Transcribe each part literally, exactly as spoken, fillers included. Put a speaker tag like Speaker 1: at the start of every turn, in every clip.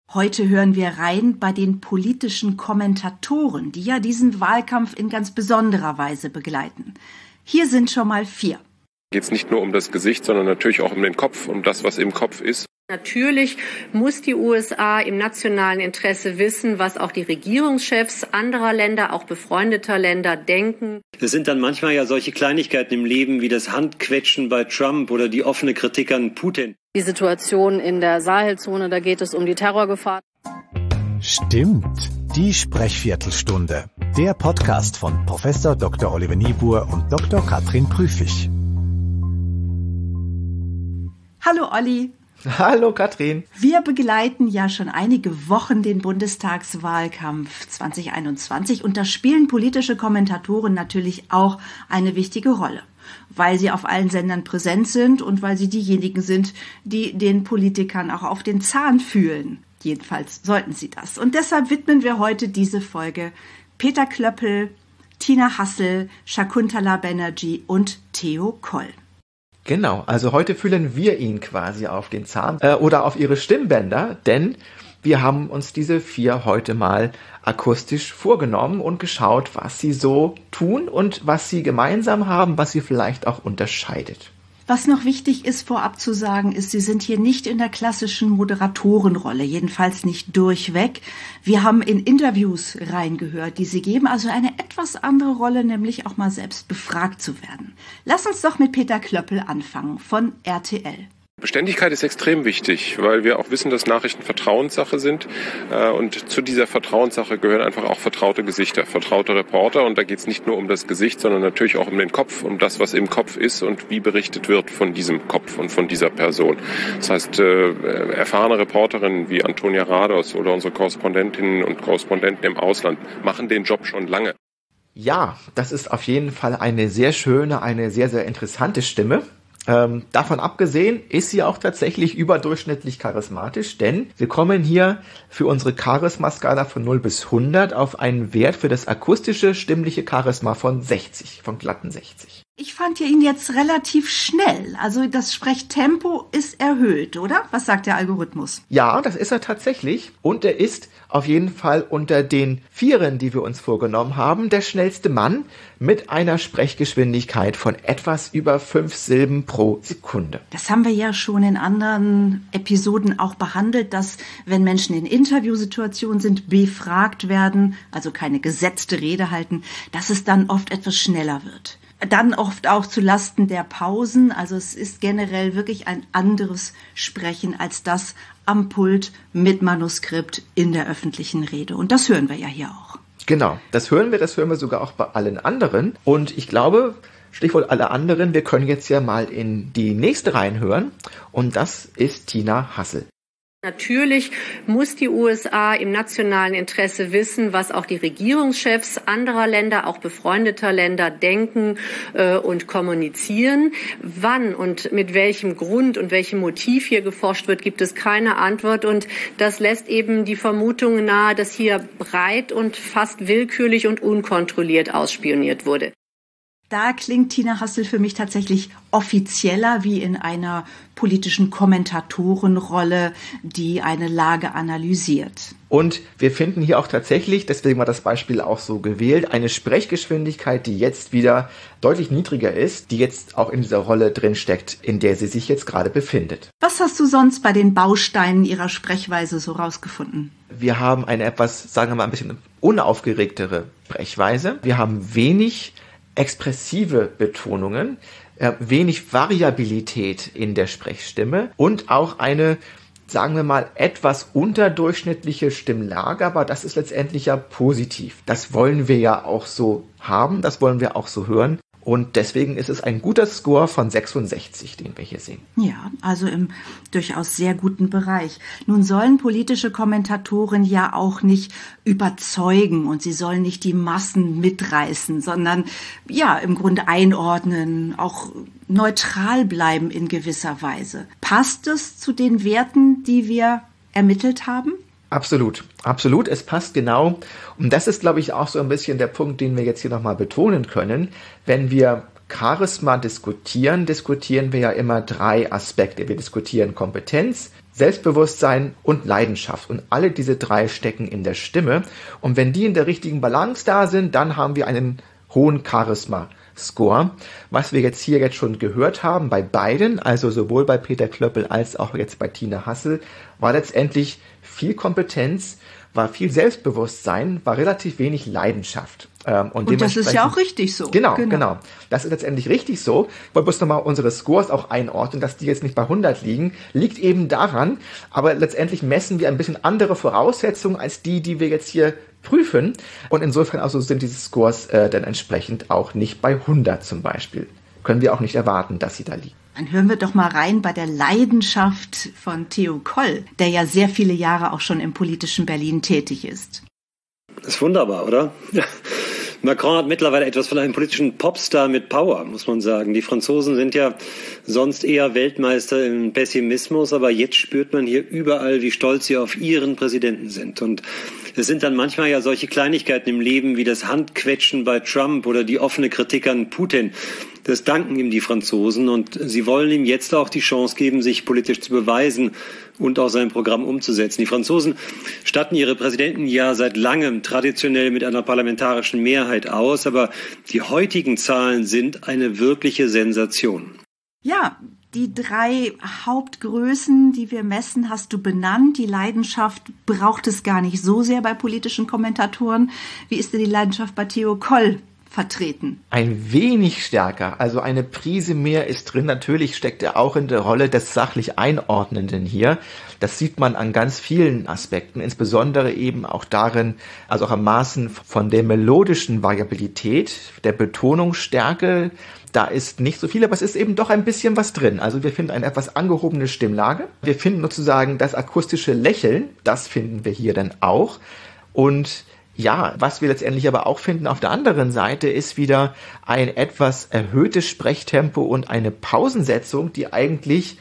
Speaker 1: Heute hören wir rein bei den politischen Kommentatoren, die ja diesen Wahlkampf in ganz besonderer Weise begleiten. Hier sind schon mal vier.
Speaker 2: Geht es nicht nur um das Gesicht, sondern natürlich auch um den Kopf, um das, was im Kopf ist.
Speaker 3: Natürlich muss die U S A im nationalen Interesse wissen, was auch die Regierungschefs anderer Länder, auch befreundeter Länder, denken.
Speaker 4: Es sind dann manchmal ja solche Kleinigkeiten im Leben wie das Handquetschen bei Trump oder die offene Kritik an Putin.
Speaker 5: Die Situation in der Sahelzone, da geht es um die Terrorgefahr.
Speaker 6: Stimmt, die Sprechviertelstunde. Der Podcast von Professor Doktor Oliver Niebuhr und Doktor Katrin Prüfig.
Speaker 1: Hallo Olli.
Speaker 7: Hallo Katrin.
Speaker 1: Wir begleiten ja schon einige Wochen den Bundestagswahlkampf zwanzig einundzwanzig und da spielen politische Kommentatoren natürlich auch eine wichtige Rolle, weil sie auf allen Sendern präsent sind und weil sie diejenigen sind, die den Politikern auch auf den Zahn fühlen. Jedenfalls sollten sie das. Und deshalb widmen wir heute diese Folge Peter Klöppel, Tina Hassel, Shakuntala Banerjee und Theo Koll.
Speaker 7: Genau, also heute fühlen wir ihn quasi auf den Zahn äh, oder auf ihre Stimmbänder, denn wir haben uns diese vier heute mal akustisch vorgenommen und geschaut, was sie so tun und was sie gemeinsam haben, was sie vielleicht auch unterscheidet.
Speaker 1: Was noch wichtig ist vorab zu sagen, ist, sie sind hier nicht in der klassischen Moderatorenrolle, jedenfalls nicht durchweg. Wir haben in Interviews reingehört, die sie geben, also eine etwas andere Rolle, nämlich auch mal selbst befragt zu werden. Lass uns doch mit Peter Klöppel anfangen von R T L.
Speaker 2: Beständigkeit ist extrem wichtig, weil wir auch wissen, dass Nachrichten Vertrauenssache sind. Und zu dieser Vertrauenssache gehören einfach auch vertraute Gesichter, vertraute Reporter. Und da geht es nicht nur um das Gesicht, sondern natürlich auch um den Kopf, um das, was im Kopf ist und wie berichtet wird von diesem Kopf und von dieser Person. Das heißt, erfahrene Reporterinnen wie Antonia Rados oder unsere Korrespondentinnen und Korrespondenten im Ausland machen den Job schon lange.
Speaker 7: Ja, das ist auf jeden Fall eine sehr schöne, eine sehr, sehr interessante Stimme. Ähm, davon abgesehen ist sie auch tatsächlich überdurchschnittlich charismatisch, denn wir kommen hier für unsere Charisma-Skala von null bis hundert auf einen Wert für das akustische, stimmliche Charisma von sechzig, von glatten sechzig.
Speaker 1: Ich fand ihn jetzt relativ schnell, also das Sprechtempo ist erhöht, oder? Was sagt der Algorithmus?
Speaker 7: Ja, das ist er tatsächlich und er ist auf jeden Fall unter den Vieren, die wir uns vorgenommen haben, der schnellste Mann mit einer Sprechgeschwindigkeit von etwas über fünf Silben pro Sekunde.
Speaker 1: Das haben wir ja schon in anderen Episoden auch behandelt, dass wenn Menschen in Interviewsituationen sind, befragt werden, also keine gesetzte Rede halten, dass es dann oft etwas schneller wird. Dann oft auch zu Lasten der Pausen. Also es ist generell wirklich ein anderes Sprechen als das am Pult mit Manuskript in der öffentlichen Rede. Und das hören wir ja hier auch.
Speaker 7: Genau, das hören wir, das hören wir sogar auch bei allen anderen. Und ich glaube, Stichwort alle anderen, wir können jetzt ja mal in die nächste reinhören. Und das ist Tina Hassel.
Speaker 3: Natürlich muss die U S A im nationalen Interesse wissen, was auch die Regierungschefs anderer Länder, auch befreundeter Länder denken äh, und kommunizieren. Wann und mit welchem Grund und welchem Motiv hier geforscht wird, gibt es keine Antwort. Und das lässt eben die Vermutung nahe, dass hier breit und fast willkürlich und unkontrolliert ausspioniert wurde.
Speaker 1: Da klingt Tina Hassel für mich tatsächlich offizieller wie in einer politischen Kommentatorenrolle, die eine Lage analysiert.
Speaker 7: Und wir finden hier auch tatsächlich, deswegen war das Beispiel auch so gewählt, eine Sprechgeschwindigkeit, die jetzt wieder deutlich niedriger ist, die jetzt auch in dieser Rolle drin steckt, in der sie sich jetzt gerade befindet.
Speaker 1: Was hast du sonst bei den Bausteinen ihrer Sprechweise so rausgefunden?
Speaker 7: Wir haben eine etwas, sagen wir mal, ein bisschen unaufgeregtere Sprechweise. Wir haben wenig expressive Betonungen, äh, wenig Variabilität in der Sprechstimme und auch eine, sagen wir mal, etwas unterdurchschnittliche Stimmlage, aber das ist letztendlich ja positiv. Das wollen wir ja auch so haben, das wollen wir auch so hören. Und deswegen ist es ein guter Score von sechsundsechzig, den wir hier sehen.
Speaker 1: Ja, also im durchaus sehr guten Bereich. Nun sollen politische Kommentatoren ja auch nicht überzeugen und sie sollen nicht die Massen mitreißen, sondern ja, im Grunde einordnen, auch neutral bleiben in gewisser Weise. Passt es zu den Werten, die wir ermittelt haben?
Speaker 7: Absolut, absolut. Es passt genau. Und das ist, glaube ich, auch so ein bisschen der Punkt, den wir jetzt hier nochmal betonen können. Wenn wir Charisma diskutieren, diskutieren wir ja immer drei Aspekte. Wir diskutieren Kompetenz, Selbstbewusstsein und Leidenschaft. Und alle diese drei stecken in der Stimme. Und wenn die in der richtigen Balance da sind, dann haben wir einen hohen Charisma-Score. Was wir jetzt hier jetzt schon gehört haben bei beiden, also sowohl bei Peter Klöppel als auch jetzt bei Tina Hassel, war letztendlich viel Kompetenz, war viel Selbstbewusstsein, war relativ wenig Leidenschaft. Ähm, und
Speaker 1: und das ist ja auch richtig so.
Speaker 7: Genau, genau, genau. Das ist letztendlich richtig so. Ich wollte bloß nochmal unsere Scores auch einordnen, dass die jetzt nicht bei hundert liegen. Liegt eben daran, aber letztendlich messen wir ein bisschen andere Voraussetzungen als die, die wir jetzt hier prüfen. Und insofern also sind diese Scores äh, dann entsprechend auch nicht bei hundert zum Beispiel. Können wir auch nicht erwarten, dass sie da liegen.
Speaker 1: Dann hören wir doch mal rein bei der Leidenschaft von Theo Koll, der ja sehr viele Jahre auch schon im politischen Berlin tätig ist.
Speaker 4: Das ist wunderbar, oder? Ja. Macron hat mittlerweile etwas von einem politischen Popstar mit Power, muss man sagen. Die Franzosen sind ja sonst eher Weltmeister im Pessimismus, aber jetzt spürt man hier überall, wie stolz sie auf ihren Präsidenten sind. Und es sind dann manchmal ja solche Kleinigkeiten im Leben wie das Handquetschen bei Trump oder die offene Kritik an Putin. Das danken ihm die Franzosen und sie wollen ihm jetzt auch die Chance geben, sich politisch zu beweisen und auch sein Programm umzusetzen. Die Franzosen statten ihre Präsidenten ja seit langem traditionell mit einer parlamentarischen Mehrheit aus, aber die heutigen Zahlen sind eine wirkliche Sensation.
Speaker 1: Ja, die drei Hauptgrößen, die wir messen, hast du benannt. Die Leidenschaft braucht es gar nicht so sehr bei politischen Kommentatoren. Wie ist denn die Leidenschaft bei Theo Koll vertreten?
Speaker 7: Ein wenig stärker, also eine Prise mehr ist drin. Natürlich steckt er auch in der Rolle des sachlich Einordnenden hier. Das sieht man an ganz vielen Aspekten, insbesondere eben auch darin, also auch am Maßen von der melodischen Variabilität, der Betonungsstärke. Da ist nicht so viel, aber es ist eben doch ein bisschen was drin. Also wir finden eine etwas angehobene Stimmlage. Wir finden sozusagen das akustische Lächeln, das finden wir hier dann auch. Und ja, was wir letztendlich aber auch finden auf der anderen Seite ist wieder ein etwas erhöhtes Sprechtempo und eine Pausensetzung, die eigentlich,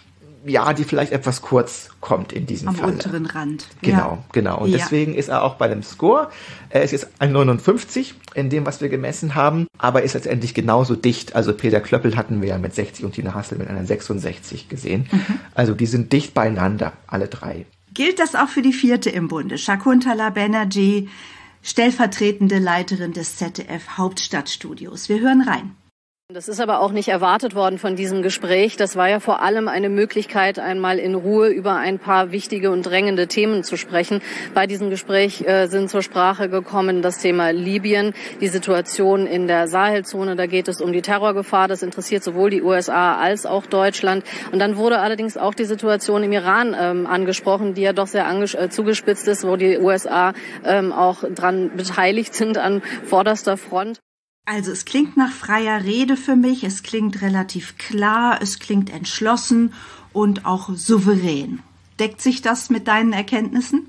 Speaker 7: ja, die vielleicht etwas kurz kommt in diesem Fall.
Speaker 1: Am unteren Rand.
Speaker 7: Genau,
Speaker 1: ja.
Speaker 7: genau. Und
Speaker 1: ja.
Speaker 7: deswegen ist er auch bei dem Score, er ist jetzt ein neunundfünfzig in dem, was wir gemessen haben, aber ist letztendlich genauso dicht. Also Peter Klöppel hatten wir ja mit sechzig und Tina Hassel mit einer sechsundsechzig gesehen. Mhm. Also die sind dicht beieinander, alle drei.
Speaker 1: Gilt das auch für die vierte im Bunde? Shakuntala Banerjee, stellvertretende Leiterin des Z D F Hauptstadtstudios. Wir hören rein.
Speaker 5: Das ist aber auch nicht erwartet worden von diesem Gespräch. Das war ja vor allem eine Möglichkeit, einmal in Ruhe über ein paar wichtige und drängende Themen zu sprechen. Bei diesem Gespräch äh, sind zur Sprache gekommen das Thema Libyen, die Situation in der Sahelzone. Da geht es um die Terrorgefahr. Das interessiert sowohl die U S A als auch Deutschland. Und dann wurde allerdings auch die Situation im Iran ähm, angesprochen, die ja doch sehr anges- äh, zugespitzt ist, wo die U S A ähm, auch dran beteiligt sind an vorderster Front.
Speaker 1: Also es klingt nach freier Rede für mich, es klingt relativ klar, es klingt entschlossen und auch souverän. Deckt sich das mit deinen Erkenntnissen?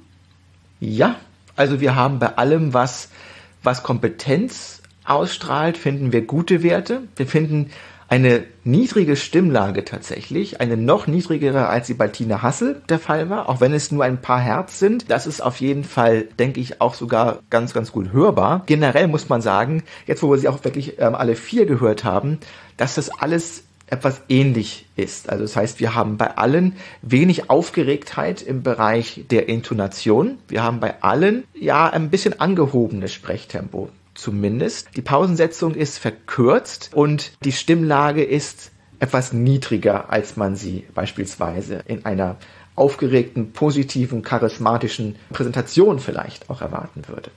Speaker 7: Ja, also wir haben bei allem, was, was Kompetenz ausstrahlt, finden wir gute Werte. Wir finden eine niedrige Stimmlage tatsächlich, eine noch niedrigere, als sie bei Tina Hassel der Fall war, auch wenn es nur ein paar Hertz sind. Das ist auf jeden Fall, denke ich, auch sogar ganz, ganz gut hörbar. Generell muss man sagen, jetzt wo wir sie auch wirklich ähm, alle vier gehört haben, dass das alles etwas ähnlich ist. Also das heißt, wir haben bei allen wenig Aufgeregtheit im Bereich der Intonation. Wir haben bei allen ja ein bisschen angehobenes Sprechtempo. Zumindest. Die Pausensetzung ist verkürzt und die Stimmlage ist etwas niedriger, als man sie beispielsweise in einer aufgeregten, positiven, charismatischen Präsentation vielleicht auch erwarten würde.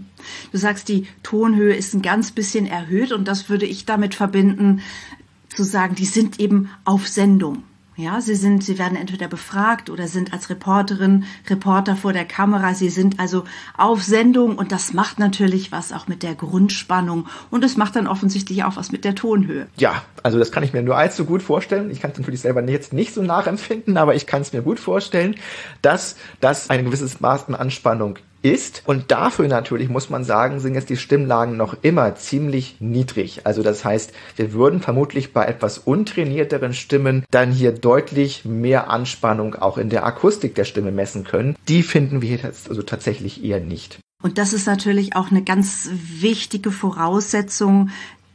Speaker 1: Du sagst, die Tonhöhe ist ein ganz bisschen erhöht und das würde ich damit verbinden, zu sagen, die sind eben auf Sendung. Ja, sie sind, sie werden entweder befragt oder sind als Reporterin, Reporter vor der Kamera. Sie sind also auf Sendung und das macht natürlich was auch mit der Grundspannung und es macht dann offensichtlich auch was mit der Tonhöhe.
Speaker 7: Ja, also das kann ich mir nur allzu gut vorstellen. Ich kann es natürlich selber jetzt nicht so nachempfinden, aber ich kann es mir gut vorstellen, dass das ein gewisses Maß an Anspannung ist. Und dafür natürlich, muss man sagen, sind jetzt die Stimmlagen noch immer ziemlich niedrig. Also das heißt, wir würden vermutlich bei etwas untrainierteren Stimmen dann hier deutlich mehr Anspannung auch in der Akustik der Stimme messen können. Die finden wir hier also tatsächlich eher nicht.
Speaker 1: Und das ist natürlich auch eine ganz wichtige Voraussetzung,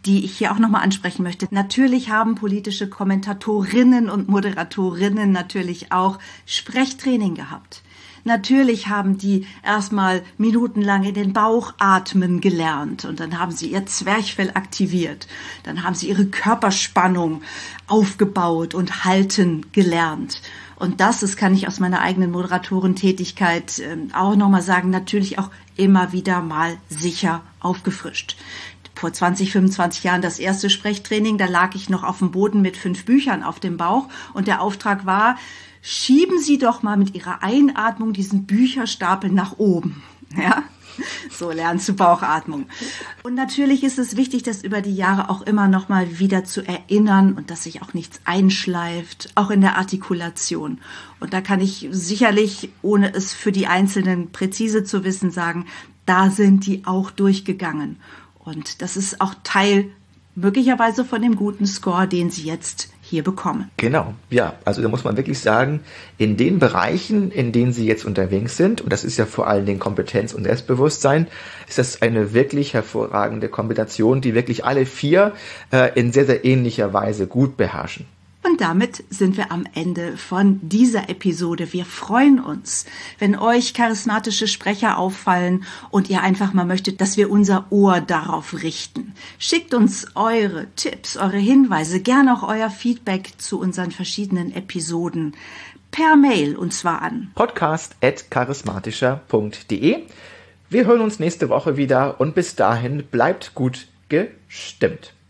Speaker 1: die ich hier auch nochmal ansprechen möchte. Natürlich haben politische Kommentatorinnen und Moderatorinnen natürlich auch Sprechtraining gehabt. Natürlich haben die erstmal minutenlang in den Bauch atmen gelernt und dann haben sie ihr Zwerchfell aktiviert. Dann haben sie ihre Körperspannung aufgebaut und halten gelernt. Und das, das kann ich aus meiner eigenen Moderatorentätigkeit äh, auch nochmal sagen, natürlich auch immer wieder mal sicher aufgefrischt. Vor zwanzig, fünfundzwanzig Jahren das erste Sprechtraining, da lag ich noch auf dem Boden mit fünf Büchern auf dem Bauch und der Auftrag war, schieben Sie doch mal mit Ihrer Einatmung diesen Bücherstapel nach oben. Ja? So lernst du Bauchatmung. Und natürlich ist es wichtig, das über die Jahre auch immer noch mal wieder zu erinnern und dass sich auch nichts einschleift, auch in der Artikulation. Und da kann ich sicherlich, ohne es für die Einzelnen präzise zu wissen, sagen, da sind die auch durchgegangen. Und das ist auch Teil möglicherweise von dem guten Score, den sie jetzt hier bekommen.
Speaker 7: Genau, ja, also da muss man wirklich sagen, in den Bereichen, in denen sie jetzt unterwegs sind, und das ist ja vor allen Dingen Kompetenz und Selbstbewusstsein, ist das eine wirklich hervorragende Kombination, die wirklich alle vier äh, in sehr, sehr ähnlicher Weise gut beherrschen.
Speaker 1: Und damit sind wir am Ende von dieser Episode. Wir freuen uns, wenn euch charismatische Sprecher auffallen und ihr einfach mal möchtet, dass wir unser Ohr darauf richten. Schickt uns eure Tipps, eure Hinweise, gerne auch euer Feedback zu unseren verschiedenen Episoden per Mail und zwar an
Speaker 7: podcast at charismatischer punkt de. Wir hören uns nächste Woche wieder und bis dahin bleibt gut gestimmt.